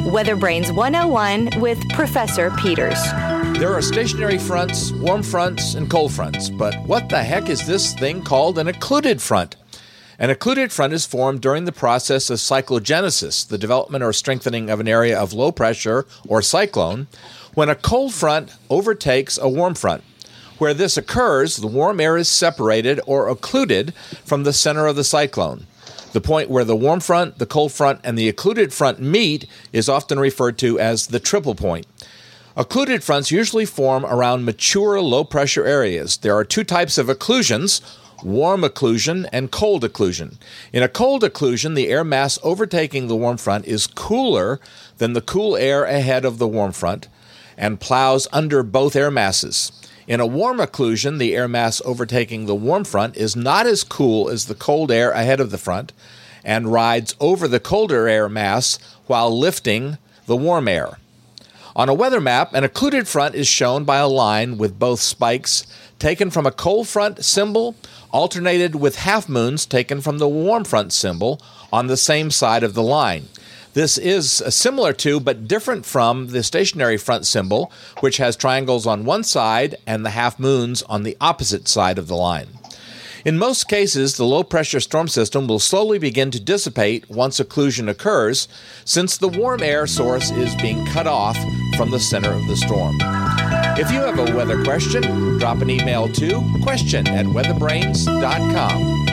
Weather Brains 101 with Professor Peters. There are stationary fronts, warm fronts, and cold fronts, but what the heck is this thing called an occluded front? An occluded front is formed during the process of cyclogenesis, the development or strengthening of an area of low pressure or cyclone, when a cold front overtakes a warm front. Where this occurs, the warm air is separated or occluded from the center of the cyclone. The point where the warm front, the cold front, and the occluded front meet is often referred to as the triple point. Occluded fronts usually form around mature low-pressure areas. There are two types of occlusions, warm occlusion and cold occlusion. In a cold occlusion, the air mass overtaking the warm front is cooler than the cool air ahead of the warm front and plows under both air masses. In a warm occlusion, the air mass overtaking the warm front is not as cool as the cold air ahead of the front and rides over the colder air mass while lifting the warm air. On a weather map, an occluded front is shown by a line with both spikes taken from a cold front symbol alternated with half moons taken from the warm front symbol on the same side of the line. This is similar to, but different from, the stationary front symbol, which has triangles on one side and the half moons on the opposite side of the line. In most cases, the low-pressure storm system will slowly begin to dissipate once occlusion occurs, since the warm air source is being cut off from the center of the storm. If you have a weather question, drop an email to question@weatherbrains.com.